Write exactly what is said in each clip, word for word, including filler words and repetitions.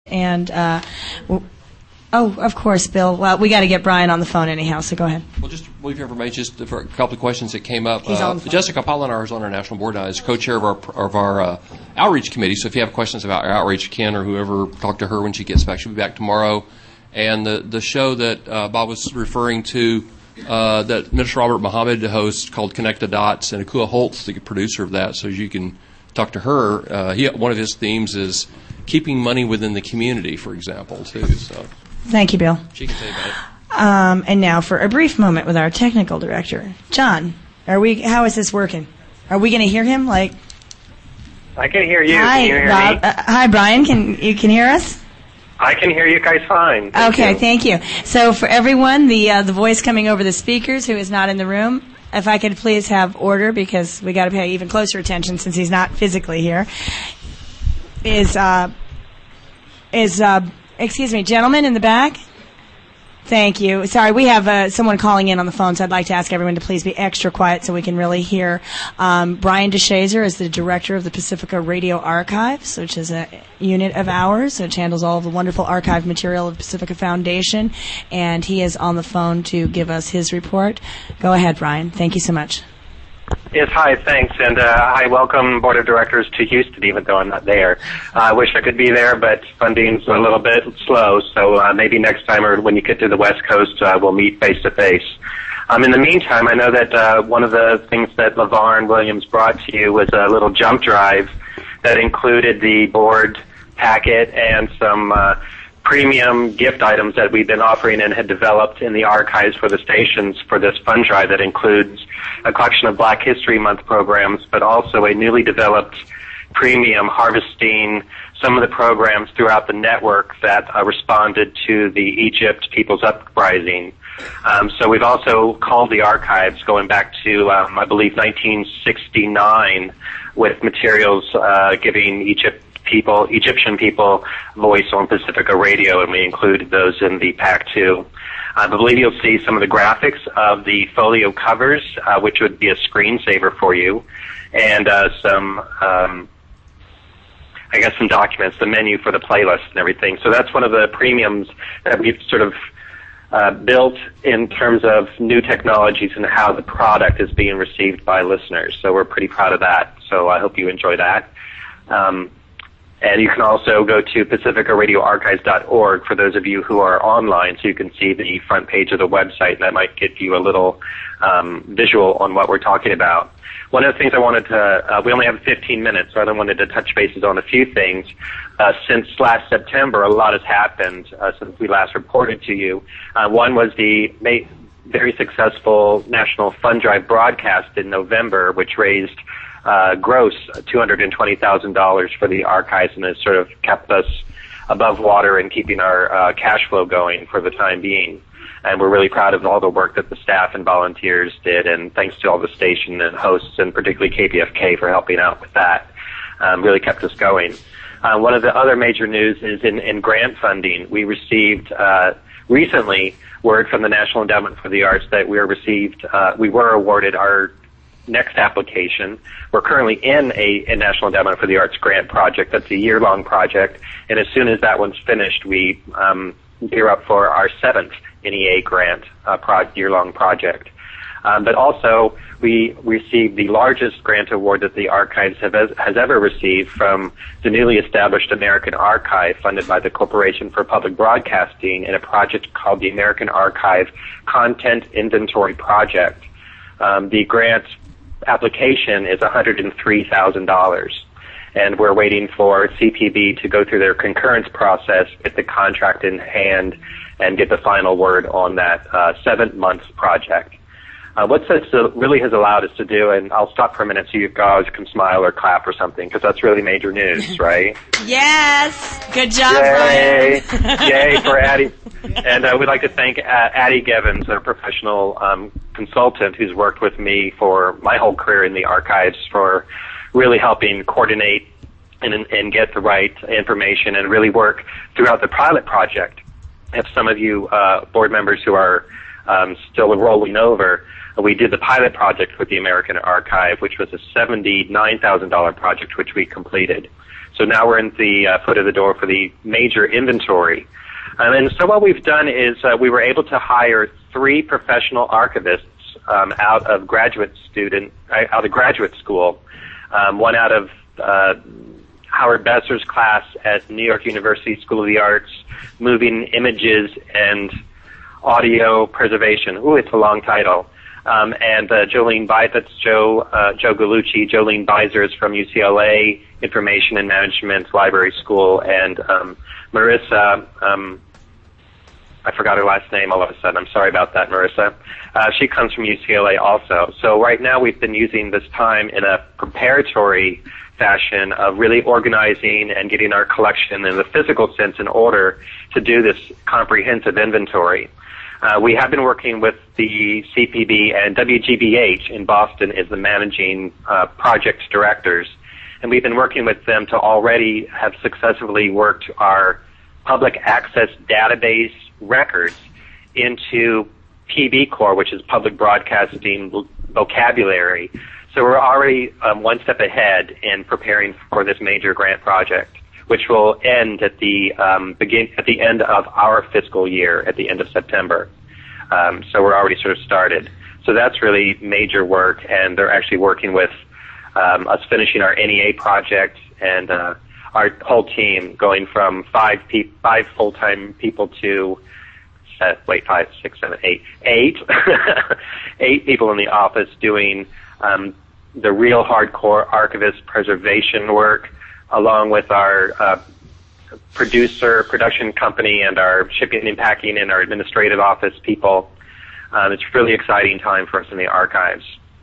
And, uh, w- oh, of course, Bill. Well, we got to get Brian on the phone anyhow, so go ahead. Well, just leave your information just for a couple of questions that came up. He's uh, on the phone. Jessica Polinar is on our national board now, is co-chair of our of our uh, outreach committee. So if you have questions about our outreach, Ken or whoever, talk to her when she gets back. She'll be back tomorrow. And the the show that uh, Bob was referring to, uh, that Minister Robert Muhammad hosts, called Connect the Dots, and Akua Holtz, the producer of that, so you can talk to her. Uh, he, one of his themes is keeping money within the community, for example, too. So thank you, Bill. She can tell you about it. Um, and now for a brief moment with our technical director, John. Are we? How is this working? Are we going to hear him? Like, I can hear you. Hi, can you hear Rob. me? Uh, hi, Brian. Can you can hear us? I can hear you guys fine. Thank okay, you. thank you. So for everyone, the uh, the voice coming over the speakers who is not in the room, if I could please have order, because we got to pay even closer attention since he's not physically here. Is uh is uh excuse me, gentlemen in the back. Thank you. Sorry, we have uh, someone calling in on the phone, so I'd like to ask everyone to please be extra quiet so we can really hear. Um, Brian DeShazer is the director of the Pacifica Radio Archives, which is a unit of ours, which handles all of the wonderful archive material of the Pacifica Foundation, and he is on the phone to give us his report. Go ahead, Brian. Thank you so much. Yes, hi, thanks, and uh, I welcome Board of Directors to Houston, even though I'm not there. Uh, I wish I could be there, but funding's a little bit slow, so uh, maybe next time or when you get to the West Coast, uh, we'll meet face-to-face. Um, in the meantime, I know that uh, one of the things that LeVar and Williams brought to you was a little jump drive that included the board packet and some uh, premium gift items that we've been offering and had developed in the archives for the stations for this fund drive that includes a collection of Black History Month programs, but also a newly developed premium harvesting some of the programs throughout the network that uh, responded to the Egypt People's Uprising. Um, so we've also called the archives going back to, um, I believe, nineteen sixty-nine with materials uh, giving Egypt people, Egyptian people, voice on Pacifica Radio, and we included those in the pack too. I believe you'll see some of the graphics of the folio covers, uh, which would be a screensaver for you, and uh, some, um, I guess, some documents, the menu for the playlist and everything. So that's one of the premiums that we've sort of uh, built in terms of new technologies and how the product is being received by listeners. So we're pretty proud of that. So I hope you enjoy that. Um, And you can also go to pacifica radio archives dot org for those of you who are online, so you can see the front page of the website, and that might give you a little um, visual on what we're talking about. One of the things I wanted to, uh, we only have fifteen minutes, so I wanted to touch bases on a few things. Uh, since last September, a lot has happened uh, since we last reported to you. Uh, one was the ma- very successful National Fund Drive broadcast in November, which raised Uh, gross two hundred twenty thousand dollars for the archives, and has sort of kept us above water and keeping our uh, cash flow going for the time being. And we're really proud of all the work that the staff and volunteers did, and thanks to all the station and hosts, and particularly K P F K for helping out with that. Um, really kept us going. Uh, one of the other major news is in, in grant funding. We received uh, recently word from the National Endowment for the Arts that we were received, uh, we were awarded our next application. We're currently in a, a National Endowment for the Arts grant project. That's a year-long project, and as soon as that one's finished, we um, gear up for our seventh N E A grant uh, pro- year-long project. Um, but also, we received the largest grant award that the Archives have, has ever received from the newly established American Archive, funded by the Corporation for Public Broadcasting, in a project called the American Archive Content Inventory Project. Um, the grant application is one hundred three thousand dollars, and we're waiting for C P B to go through their concurrence process, get the contract in hand, and get the final word on that uh, seven-month project. Uh, what this really has allowed us to do, and I'll stop for a minute so you guys can smile or clap or something, because that's really major news, right? Yes! Good job, Yay! Brian. Yay for Addie. And uh, we'd like to thank uh, Addie Gevins, a professional um, consultant who's worked with me for my whole career in the archives, for really helping coordinate and, and get the right information and really work throughout the pilot project. If some of you uh, board members who are um, still rolling over, we did the pilot project with the American Archive, which was a seventy-nine thousand dollars project, which we completed. So now we're in the uh, foot of the door for the major inventory. Um, and so what we've done is uh, we were able to hire three professional archivists um, out of graduate student out of graduate school, um, one out of uh, Howard Besser's class at New York University School of the Arts, Moving Images and Audio Preservation. Ooh, it's a long title. Um, and uh, Jolene Bi- that's Joe uh, Joe Gallucci. Jolene Beiser is from U C L A Information and Management Library School, and um, Marissa. Um, I forgot her last name all of a sudden. I'm sorry about that, Marissa. Uh, she comes from U C L A also. So right now we've been using this time in a preparatory fashion of really organizing and getting our collection in the physical sense in order to do this comprehensive inventory. Uh, we have been working with the C P B, and W G B H in Boston is the managing uh, project directors, and we've been working with them to already have successfully worked our public access database records into P B Core, which is Public Broadcasting Vocabulary. So we're already um, one step ahead in preparing for this major grant project, which will end at the um, begin at the end of our fiscal year, at the end of September. Um, so we're already sort of started. So that's really major work, and they're actually working with um, us finishing our N E A project, and uh, our whole team going from five pe- five full-time people to uh, wait five, six, seven, eight, eight, eight people in the office doing um, the real hardcore archivist preservation work, along with our uh, producer, production company, and our shipping and packing and our administrative office people. Um, it's a really exciting time for us in the archives.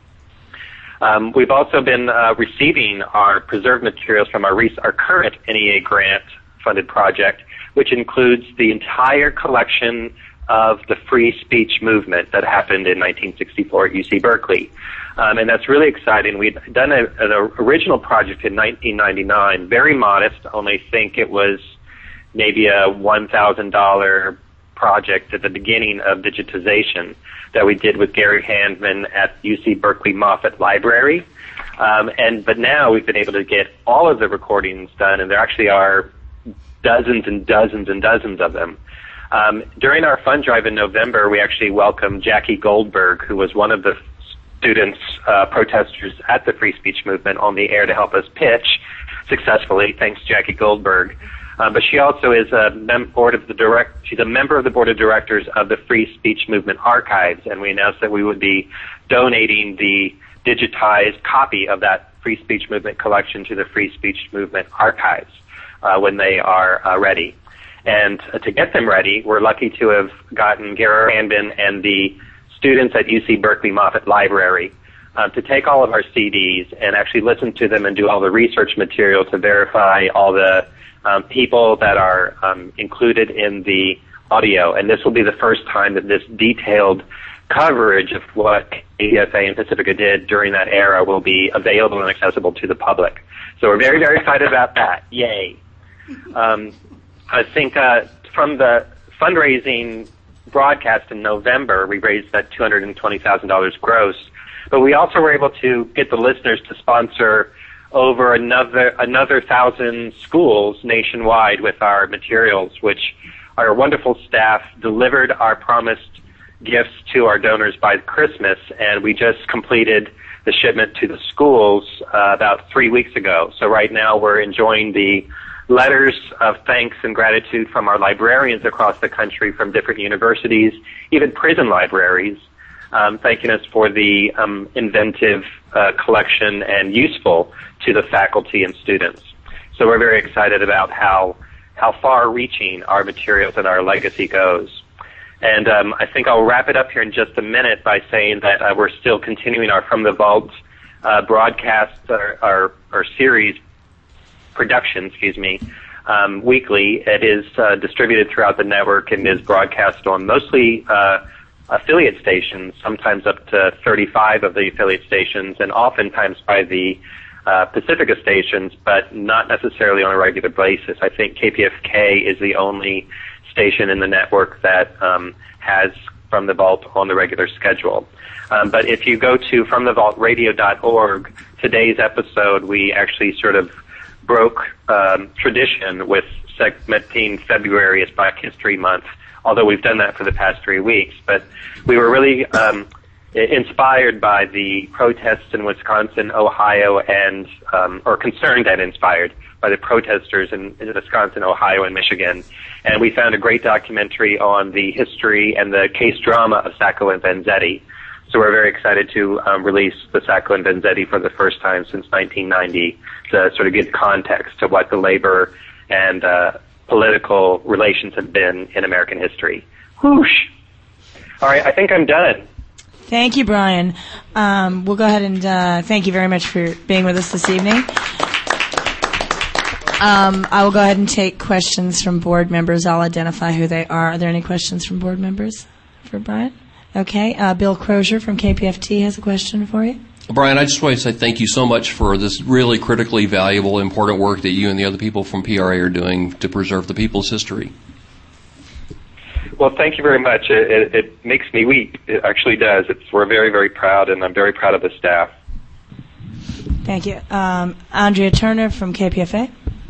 Um, we've also been uh, receiving our preserved materials from our, rec- our current N E A grant-funded project, which includes the entire collection of the free speech movement that happened in nineteen sixty-four at U C Berkeley. Um, and that's really exciting. We'd done a, an original project in nineteen ninety-nine, very modest, only think it was maybe a one thousand dollars project at the beginning of digitization that we did with Gary Handman at U C Berkeley Moffett Library. Um, and but now we've been able to get all of the recordings done, and there actually are dozens and dozens and dozens of them. Um, during our fund drive in November, we actually welcomed Jackie Goldberg, who was one of the students, uh, protesters at the free speech movement, on the air to help us pitch successfully. Thanks, Jackie Goldberg. Uh, but she also is a mem- board of the direct. She's a member of the board of directors of the Free Speech Movement Archives, and we announced that we would be donating the digitized copy of that Free Speech Movement collection to the Free Speech Movement Archives uh, when they are uh, ready. And uh, to get them ready, we're lucky to have gotten Gary Handman and the students at U C Berkeley Moffett Library uh, to take all of our C Ds and actually listen to them and do all the research material to verify all the um, people that are um, included in the audio. And this will be the first time that this detailed coverage of what K P F A and Pacifica did during that era will be available and accessible to the public. So we're very, very excited about that. Yay. Um, I think uh, from the fundraising broadcast in November, we raised that two hundred twenty thousand dollars gross, but we also were able to get the listeners to sponsor over another another thousand schools nationwide with our materials, which our wonderful staff delivered our promised gifts to our donors by Christmas, and we just completed the shipment to the schools uh, about three weeks ago. So right now we're enjoying the letters of thanks and gratitude from our librarians across the country, from different universities, even prison libraries, um, thanking us for the um, inventive uh, collection and useful to the faculty and students. So we're very excited about how how far-reaching our materials and our legacy goes. And um, I think I'll wrap it up here in just a minute by saying that uh, we're still continuing our From the Vault uh, broadcast, our, our, our series production, excuse me, um, weekly. It is uh, distributed throughout the network and is broadcast on mostly uh, affiliate stations, sometimes up to thirty-five of the affiliate stations, and oftentimes by the uh, Pacifica stations, but not necessarily on a regular basis. I think K P F K is the only station in the network that um, has From the Vault on the regular schedule. Um, but if you go to from the vault radio dot org, today's episode, we actually sort of broke um, tradition with segmenting February as Black History Month, although we've done that for the past three weeks. But we were really um, inspired by the protests in Wisconsin, Ohio, and um, or concerned and inspired by the protesters in, in Wisconsin, Ohio, and Michigan. And we found a great documentary on the history and the case drama of Sacco and Vanzetti. So we're very excited to um, release the Sacco and Vanzetti for the first time since nineteen ninety to sort of give context to what the labor and uh, political relations have been in American history. Whoosh! All right, I think I'm done. Thank you, Brian. Um, we'll go ahead and uh, thank you very much for being with us this evening. Um, I will go ahead and take questions from board members. I'll identify who they are. Are there any questions from board members for Brian? Okay. Uh, Bill Crozier from K P F T has a question for you. Brian, I just want to say thank you so much for this really critically valuable, important work that you and the other people from P R A are doing to preserve the people's history. Well, thank you very much. It, it, it makes me weep. It actually does. It's, we're very, very proud, and I'm very proud of the staff. Thank you. Um, Andrea Turner from K P F A.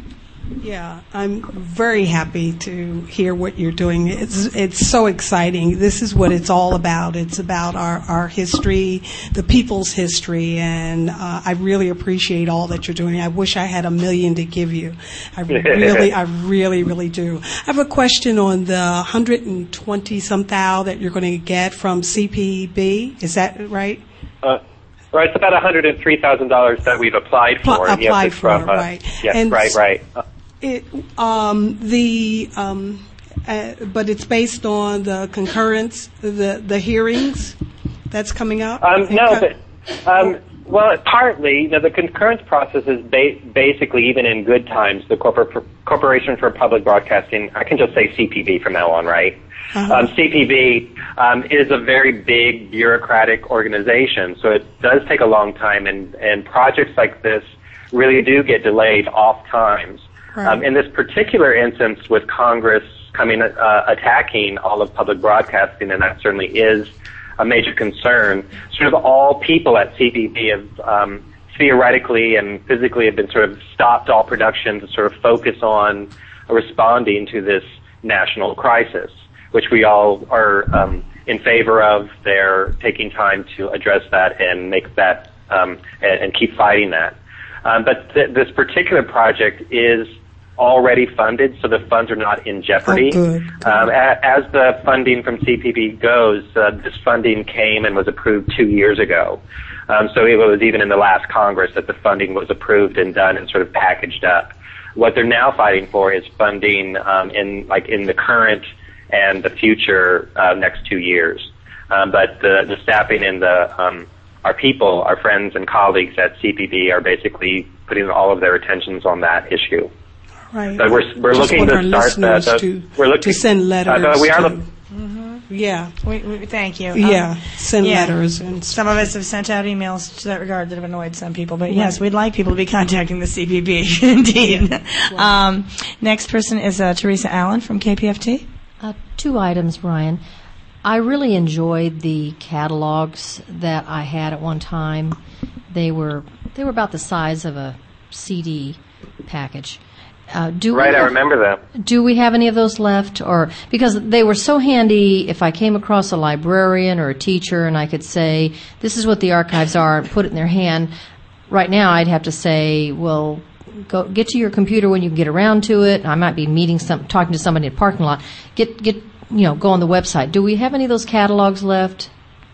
Yeah, I'm very happy to hear what you're doing. It's it's so exciting. This is what it's all about. It's about our, our history, the people's history, and uh, I really appreciate all that you're doing. I wish I had a million to give you. I really, I really, really do. I have a question on the one hundred twenty some thou that you're going to get from C P B. Is that right? Uh, right, it's about one hundred three thousand dollars that we've applied for. Applied yes, for, from, uh, right. Yes, and right, right. Uh, It, um, the, um, uh, but it's based on the concurrence, the the hearings that's coming up. Um, no, but um, well, partly. You know, the concurrence process is ba- basically, even in good times, the Corpor- Corporation for Public Broadcasting. I can just say C P B from now on, right? Uh-huh. Um, C P B um, is a very big bureaucratic organization, so it does take a long time, and and projects like this really do get delayed oft times. Right. Um, in this particular instance, with Congress coming uh, attacking all of public broadcasting, and that certainly is a major concern, sort of all people at C P B have um, theoretically and physically have been sort of stopped all production to sort of focus on responding to this national crisis, which we all are um, in favor of. They're taking time to address that and make that um, and, and keep fighting that. Um, but th- this particular project is already funded, so the funds are not in jeopardy. Oh, good. Good. Um, a- as the funding from C P B goes, uh, this funding came and was approved two years ago. Um, so it was even in the last Congress that the funding was approved and done and sort of packaged up. What they're now fighting for is funding um, in like in the current and the future uh, next two years. Um, but the, the staffing and the um, our people, our friends and colleagues at C P B are basically putting all of their attentions on that issue. Right. But we're we're Just looking want to our start the, the to, we're looking to send letters. Uh, we are to, look, Mm-hmm. yeah. We, we, thank you. Yeah. Um, send yeah. letters and Some of us have sent out emails to that regard that have annoyed some people, but yes, we'd like people to be contacting the C P B. Indeed. Yeah. Wow. Um, next person is uh, Teresa Allen from K P F T. Uh, two items, Brian. I really enjoyed the catalogs that I had at one time. They were they were about the size of a C D package. Uh, do right, we I have, remember that. Do we have any of those left? Or because they were so handy, if I came across a librarian or a teacher and I could say, this is what the archives are, and put it in their hand. Right now, I'd have to say, well, go get to your computer when you can get around to it. I might be meeting some, talking to somebody in a parking lot. Get get you know, go on the website. Do we have any of those catalogs left?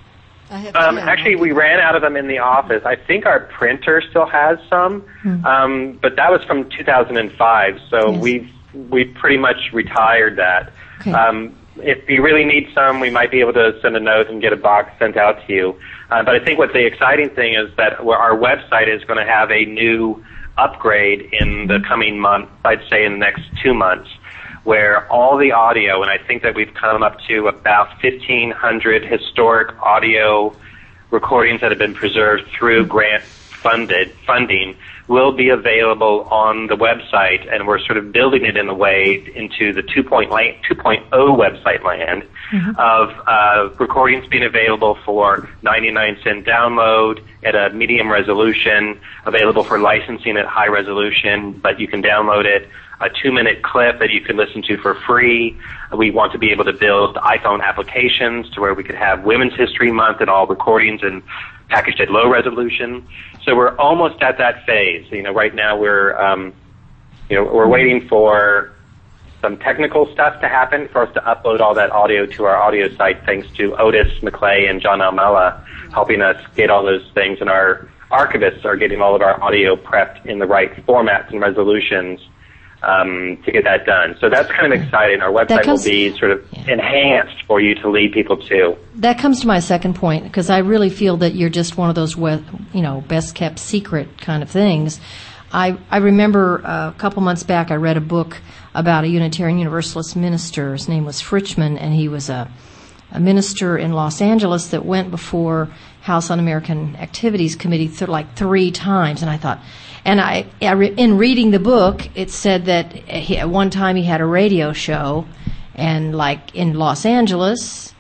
I have Um, actually, we ran out of them in the office. I think our printer still has some, Hmm. um, but that was from two thousand five, so Yes. we've we've pretty much retired that. Okay. Um, if you really need some, we might be able to send a note and get a box sent out to you. Uh, but I think what the exciting thing is that our website is going to have a new upgrade in the coming month, I'd say in the next two months, where all the audio, and I think that we've come up to about fifteen hundred historic audio recordings that have been preserved through grant funded funding, will be available on the website, and we're sort of building it in a way into the two point oh website land mm-hmm. of uh, recordings being available for ninety-nine cent download at a medium resolution, available for licensing at high resolution, but you can download it, a two-minute clip that you can listen to for free. We want to be able to build iPhone applications to where we could have Women's History Month and all recordings and packaged at low resolution. So we're almost at that phase. You know, right now we're, um, you know, we're waiting for some technical stuff to happen for us to upload all that audio to our audio site, thanks to Otis McClay and John Almella helping us get all those things, and our archivists are getting all of our audio prepped in the right formats and resolutions um, to get that done. So that's kind of exciting. Our website comes, will be sort of yeah. enhanced for you to lead people to. That comes to my second point, because I really feel that you're just one of those, you know, best-kept secret kind of things. I, I remember uh, a couple months back I read a book about a Unitarian Universalist minister. His name was Fritchman, and he was a, a minister in Los Angeles that went before House Un-American Activities Committee th- like three times. And I thought, and I, I re- in reading the book, it said that he, at one time he had a radio show, and like in Los Angeles,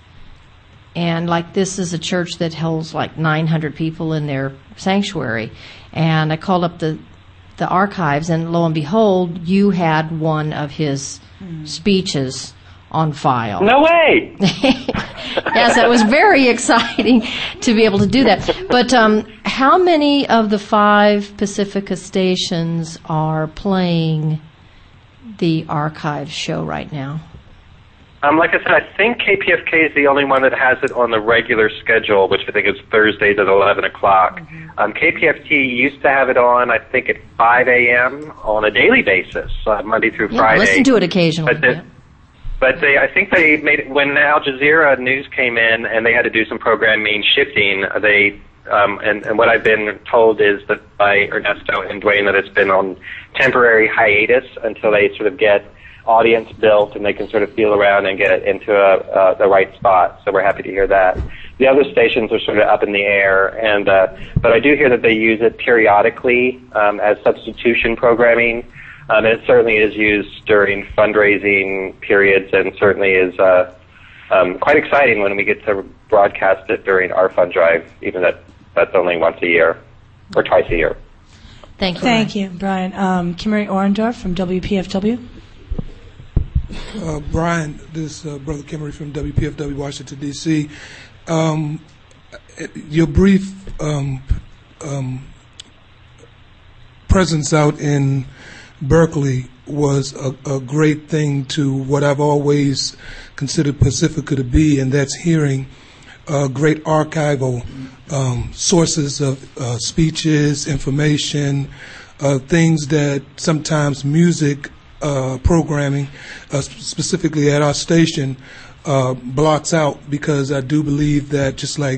and like this is a church that holds like nine hundred people in their sanctuary. And I called up the the archives, and lo and behold, you had one of his mm. speeches on file. No way! Yes, it was very exciting to be able to do that. But um, how many of the five Pacifica stations are playing the archive show right now? Um, like I said, I think K P F K is the only one that has it on the regular schedule, which I think is Thursdays at eleven o'clock. Mm-hmm. Um, K P F T used to have it on, I think, at five a.m. on a daily basis, uh, Monday through yeah, Friday. Listen to it occasionally. But, the, yeah. but they, I think they made it, when Al Jazeera News came in and they had to do some programming shifting, they, um, and, and what I've been told is that by Ernesto and Dwayne that it's been on temporary hiatus until they sort of get audience built and they can sort of feel around and get it into a, uh, the right spot. So we're happy to hear that. The other stations are sort of up in the air, and uh, but I do hear that they use it periodically um, as substitution programming. Um, and it certainly is used during fundraising periods, and certainly is uh, um, quite exciting when we get to broadcast it during our fund drive, even that that's only once a year or twice a year. Thank you. Thank you, Brian. Um, Kimmery Orendorff from W P F W. Uh, Brian, this is uh, Brother Kimmery from W P F W, Washington, D C Um, your brief um, um, presence out in Berkeley was a, a great thing to what I've always considered Pacifica to be, and that's hearing uh, great archival um, sources of uh, speeches, information, uh, things that sometimes music Uh, programming, uh, specifically at our station, uh, blocks out, because I do believe that just like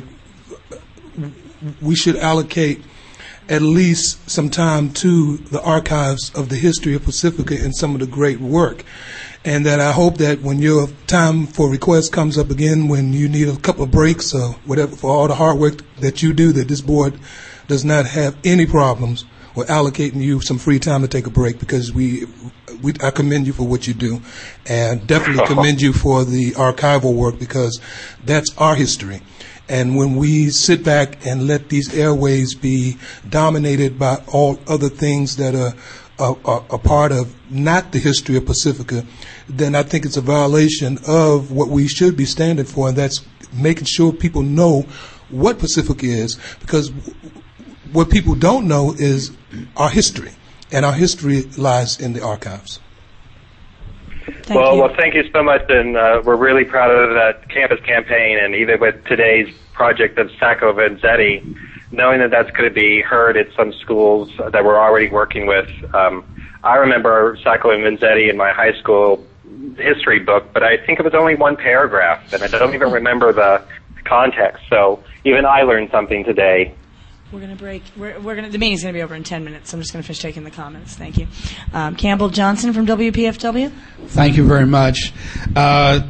we should allocate at least some time to the archives of the history of Pacifica and some of the great work. And that I hope that when your time for request comes up again, when you need a couple of breaks or whatever, for all the hard work that you do, that this board does not have any problems with allocating you some free time to take a break, because we, we I commend you for what you do, and definitely commend you for the archival work, because that's our history. And when we sit back and let these airways be dominated by all other things that are a, a, a part of not the history of Pacifica, then I think it's a violation of what we should be standing for, and that's making sure people know what Pacifica is, because what people don't know is our history, and our history lies in the archives. Thank well, you. well, thank you so much, and uh, we're really proud of that campus campaign, and even with today's project of Sacco Vanzetti, knowing that that's going to be heard at some schools that we're already working with. Um, I remember Sacco and Vanzetti in my high school history book, but I think it was only one paragraph, and I don't even remember the context. So even I learned something today. We're going to break. We're, we're going to. The meeting's going to be over in ten minutes. So I'm just going to finish taking the comments. Thank you, um, Campbell Johnson from W P F W. Thank you very much. Uh,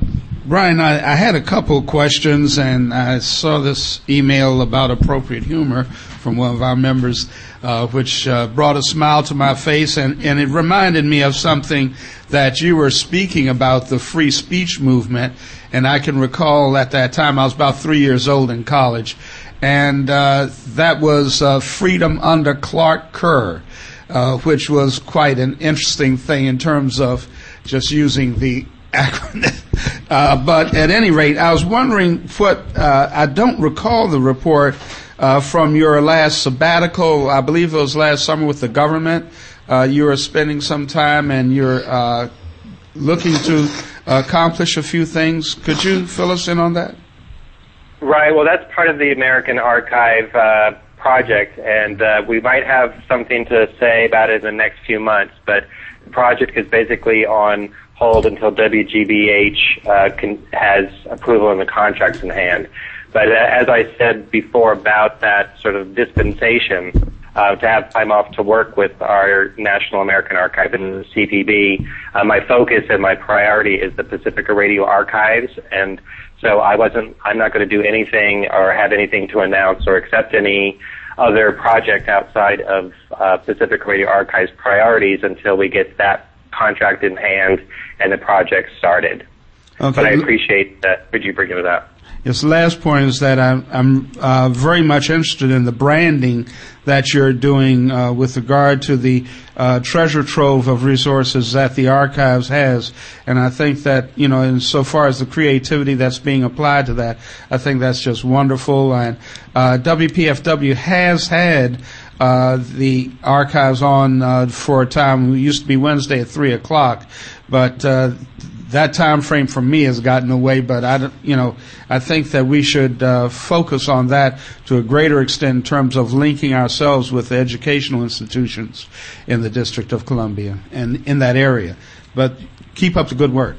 Brian, I, I had a couple of questions, and I saw this email about appropriate humor from one of our members, uh, which uh, brought a smile to my face, and, and it reminded me of something that you were speaking about, the free speech movement. And I can recall at that time, I was about three years old in college, and uh, that was uh, Freedom Under Clark Kerr, uh, which was quite an interesting thing in terms of just using the acronym. Uh, but at any rate, I was wondering what, uh, I don't recall the report uh, from your last sabbatical. I believe it was last summer with the government. Uh, you were spending some time and you're uh, looking to accomplish a few things. Could you fill us in on that? Right. Well, that's part of the American Archive uh, project, and uh, we might have something to say about it in the next few months. But the project is basically on hold until W G B H uh, can, has approval and the contracts in hand. But uh, as I said before about that sort of dispensation, uh, to have time off to work with our National American Archive and the C P B, uh, my focus and my priority is the Pacifica Radio Archives, and so I wasn't, I'm not going to do anything or have anything to announce or accept any other project outside of uh, Pacifica Radio Archives priorities until we get that contract in hand and the project started. Okay. But I appreciate that. Could you bring it up? Yes, the last point is that I'm, I'm uh, very much interested in the branding that you're doing uh, with regard to the uh, treasure trove of resources that the archives has. And I think that, you know, insofar as the creativity that's being applied to that, I think that's just wonderful. And uh, W P F W has had uh, the archives on uh, for a time. It used to be Wednesday at three o'clock, but uh, that time frame for me has gotten away, but I, you know, I think that we should uh, focus on that to a greater extent in terms of linking ourselves with the educational institutions in the District of Columbia and in that area. But keep up the good work.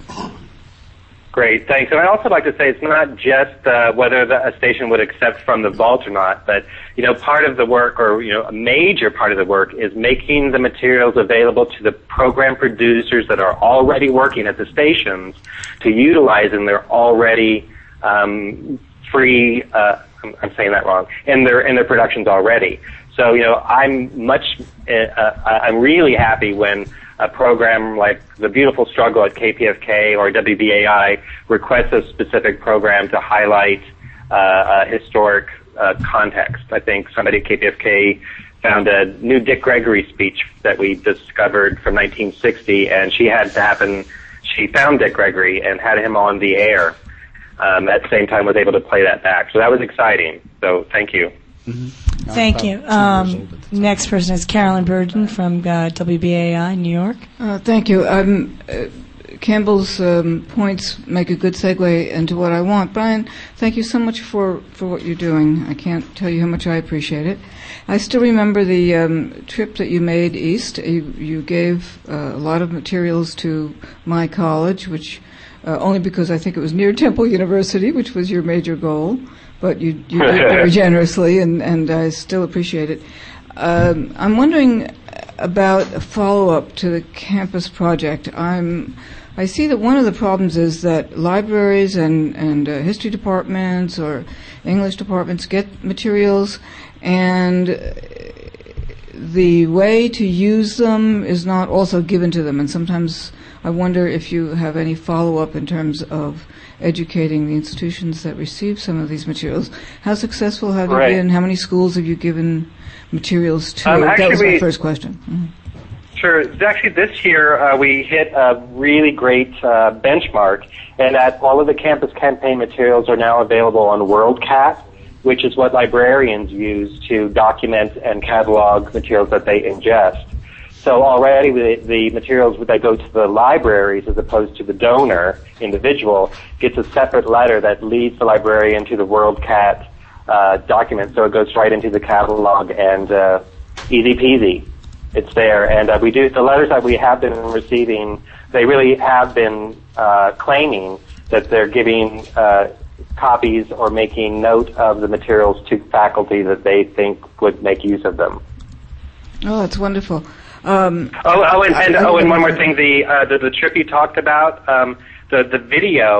Great, thanks. And I'd also like to say it's not just uh, whether the, a station would accept from the vault or not, but, you know, part of the work, or, you know, a major part of the work is making the materials available to the program producers that are already working at the stations to utilize in their already um, free, uh, I'm, I'm saying that wrong, in their, in their productions already. So, you know, I'm much, uh, I'm really happy when a program like The Beautiful Struggle at K P F K or W B A I requests a specific program to highlight uh, a historic uh, context. I think somebody at K P F K found a new Dick Gregory speech that we discovered from nineteen sixty, and she had to happen, she found Dick Gregory and had him on the air. Um, at the same time was able to play that back. So that was exciting. So thank you. Mm-hmm. Thank you. Um, next person is Carolyn Burden from uh, W B A I, New York. Uh, thank you. Um, uh, Campbell's um, points make a good segue into what I want. Brian, thank you so much for, for what you're doing. I can't tell you how much I appreciate it. I still remember the um, trip that you made east. You, you gave uh, a lot of materials to my college, which uh, only because I think it was near Temple University, which was your major goal. But you, you did very generously, and, and I still appreciate it. Um, I'm wondering about a follow-up to the campus project. I'm, I see that one of the problems is that libraries and, and uh, history departments or English departments get materials, and the way to use them is not also given to them. And sometimes I wonder if you have any follow-up in terms of educating the institutions that receive some of these materials. How successful have right. you been? How many schools have you given materials to? Um, that was my we, first question. Mm-hmm. Sure. Actually, this year uh, we hit a really great uh, benchmark, and that all of the campus campaign materials are now available on WorldCat, which is what librarians use to document and catalog materials that they ingest. So already the, the materials that go to the libraries as opposed to the donor individual gets a separate letter that leads the librarian to the WorldCat uh, document. So it goes right into the catalog, and uh, easy peasy. It's there. And uh, we do, the letters that we have been receiving, they really have been uh, claiming that they're giving uh, copies or making note of the materials to faculty that they think would make use of them. Oh, that's wonderful. Um, oh, oh, and, and oh, and one more thing: the uh, the, the trip you talked about, um, the the video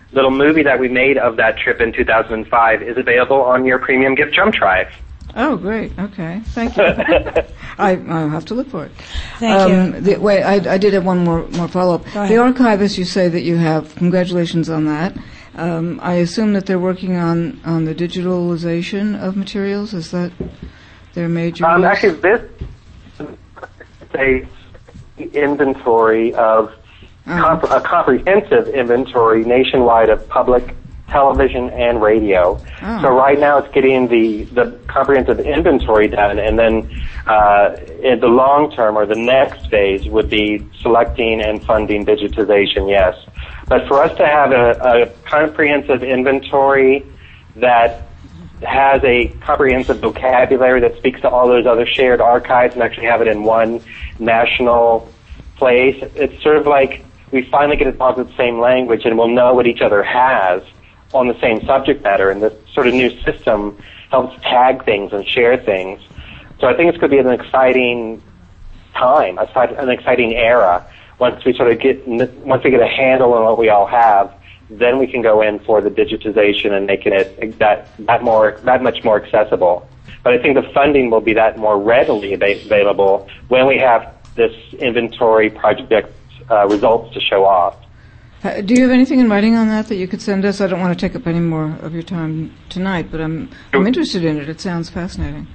little movie that we made of that trip in two thousand five is available on your premium gift jump drive. Oh, great. Okay. Thank you. I, I'll have to look for it. Thank um, you. The, wait, I, I did have one more, more follow-up. The archivist, you say that you have. Congratulations on that. Um, I assume that they're working on, on the digitalization of materials. Is that their major Um, use? actually, this is a inventory of Oh. comp- a comprehensive inventory nationwide of public television and radio. Oh. So right now it's getting the, the comprehensive inventory done, and then uh, in the long term or the next phase would be selecting and funding digitization, yes. But for us to have a, a comprehensive inventory that has a comprehensive vocabulary that speaks to all those other shared archives and actually have it in one national place, it's sort of like we finally get to talk the same language and we'll know what each other has on the same subject matter, and this sort of new system helps tag things and share things. So I think it's going to be an exciting time, an exciting era. Once we sort of get, once we get a handle on what we all have, then we can go in for the digitization and making it that that more that much more accessible. But I think the funding will be that more readily available when we have this inventory project uh, results to show off. Uh, do you have anything in writing on that that you could send us? I don't want to take up any more of your time tonight, but I'm I'm interested in it. It sounds fascinating.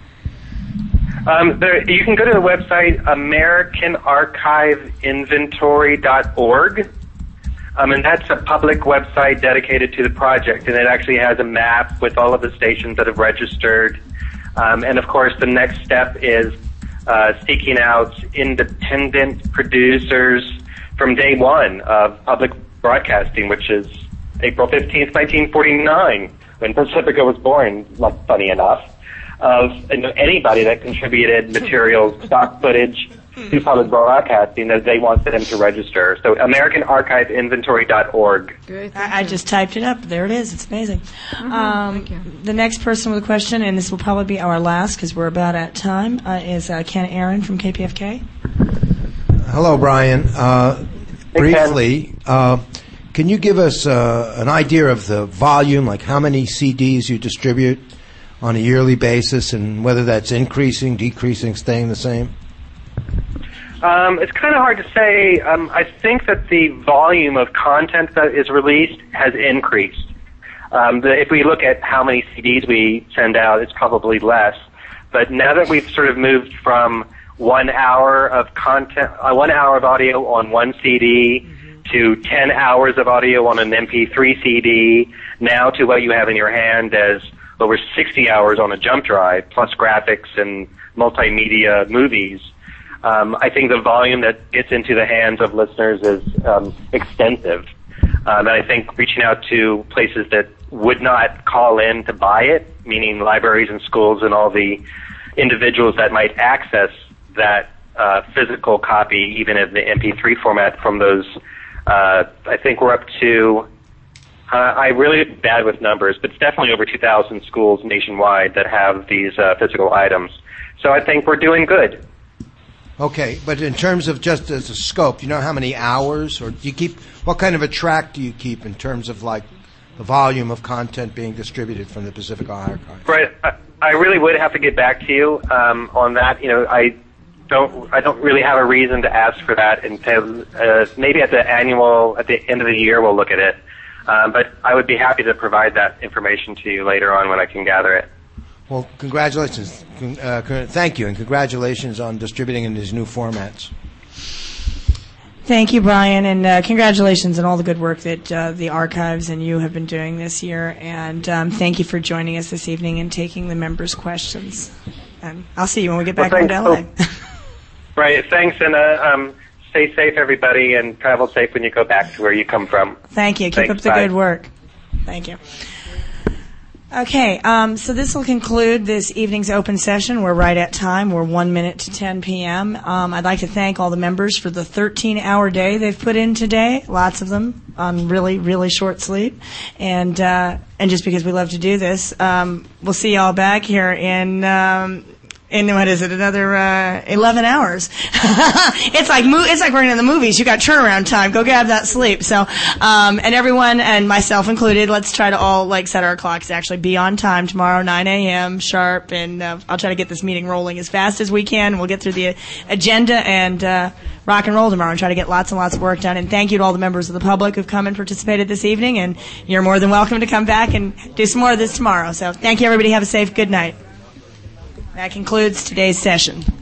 Um, there, you can go to the website American Archive Inventory dot org, um, and that's a public website dedicated to the project, and it actually has a map with all of the stations that have registered. Um, and of course, the next step is uh, seeking out independent producers from day one of public broadcasting, which is April fifteenth, nineteen forty-nine, when Pacifica was born, like, funny enough, of you know, anybody that contributed materials, stock footage to public broadcasting that they want them to register. So American Archive Inventory dot org. Great. I, I just typed it up. There it is. It's amazing. Mm-hmm. Um, Thank you. The next person with a question, and this will probably be our last because we're about at time, uh, is uh, Ken Aaron from K P F K. Hello, Brian. Uh, briefly, uh, can you give us uh, an idea of the volume, like how many C Ds you distribute on a yearly basis, and whether that's increasing, decreasing, staying the same? Um, it's kind of hard to say. Um, I think that the volume of content that is released has increased. Um, the, if we look at how many C Ds we send out, it's probably less. But now that we've sort of moved from one hour of content, uh, one hour of audio on one C D mm-hmm. to ten hours of audio on an M P three C D, now to what you have in your hand as over sixty hours on a jump drive, plus graphics and multimedia movies. Um, I think the volume that gets into the hands of listeners is um, extensive. Um, and I think reaching out to places that would not call in to buy it, meaning libraries and schools and all the individuals that might access that uh, physical copy, even in the M P three format from those, uh, I think we're up to, uh, I'm really bad with numbers, but it's definitely over two thousand schools nationwide that have these uh, physical items. So I think we're doing good. Okay, but in terms of just as a scope, do you know how many hours, or do you keep, what kind of a track do you keep in terms of like the volume of content being distributed from the Pacific Archive? Right, I, I really would have to get back to you um, on that. You know, I don't, I don't really have a reason to ask for that until uh, maybe at the annual, at the end of the year, we'll look at it. Um, but I would be happy to provide that information to you later on when I can gather it. Well, congratulations. Uh, thank you, and congratulations on distributing in these new formats. Thank you, Brian, and uh, congratulations on all the good work that uh, the archives and you have been doing this year. And um, thank you for joining us this evening and taking the members' questions. And I'll see you when we get back well, home to L A. Oh, right, thanks, and uh, um, stay safe, everybody, and travel safe when you go back to where you come from. Thank you. Keep Thanks, up the bye. good work. Thank you. Okay, um, so this will conclude this evening's open session. We're right at time. We're one minute to ten p.m. Um, I'd like to thank all the members for the thirteen-hour day they've put in today, lots of them on really, really short sleep. And uh, and just because we love to do this, um, we'll see you all back here in um, in what is it, another uh, eleven hours. It's like mo- it's like working in the movies. You got turnaround time. Go grab that sleep. So, um, and everyone, and myself included, let's try to all like set our clocks to actually be on time tomorrow, nine a.m. sharp, and uh, I'll try to get this meeting rolling as fast as we can. We'll get through the agenda and uh, rock and roll tomorrow and try to get lots and lots of work done. And thank you to all the members of the public who've come and participated this evening, and you're more than welcome to come back and do some more of this tomorrow. So thank you, everybody. Have a safe good night. That concludes today's session.